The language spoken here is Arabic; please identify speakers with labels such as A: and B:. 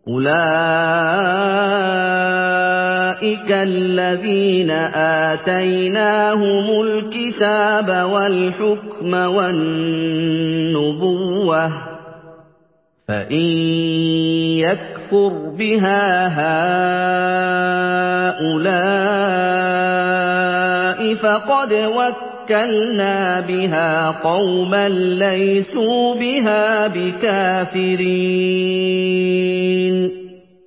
A: أُولَٰئِكَ الَّذِينَ آتَيْنَاهُمُ الْكِتَابَ وَالْحُكْمَ وَالنُّبُوَّةَ ۚ فَإِن يَكْفُرْ بِهَا هَٰؤُلَاءِ فَقَدْ وَكَّلْنَا بِهَا قَوْمًا لَّيْسُوا بِهَا بِكَافِرِينَ